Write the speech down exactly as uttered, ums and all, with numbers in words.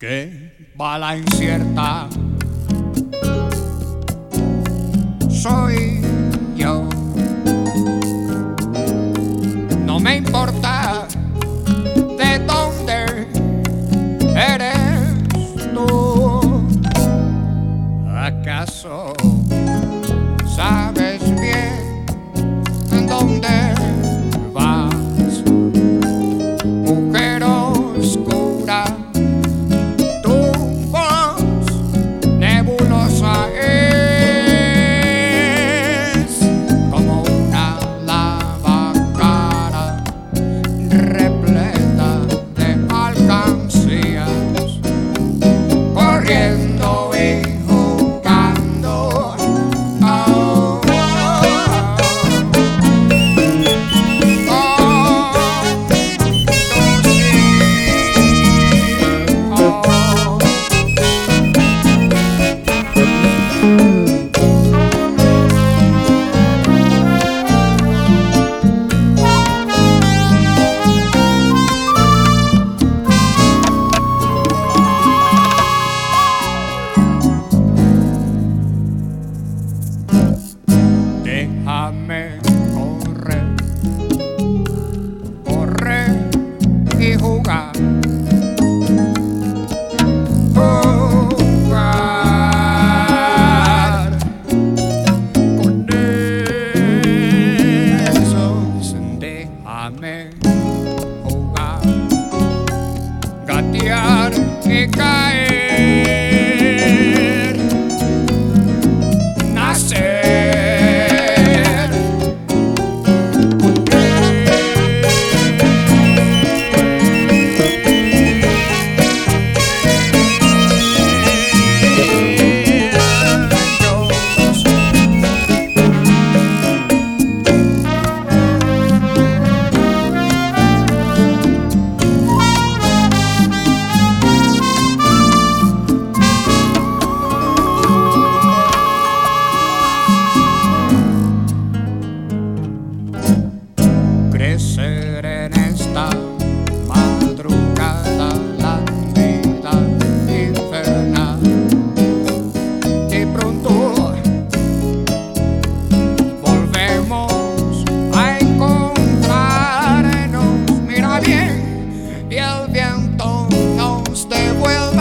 Que bala incierta soy yo. No me importa de dónde eres tú. ¿Acaso sabes bien dónde vas? Mujer oscura, tu voz nebulosa es como una lava cara repleta de alcancías, corriendo y jugando. Oh, oh, oh, tú sí, oh. Déjame correr, correr y jugar, jugar con esos. Déjame jugar, gatear y caer, nacer. Crecer en esta madrugada, la vida infernal, y pronto volvemos a encontrarnos. Mira bien, y el viento nos devuelve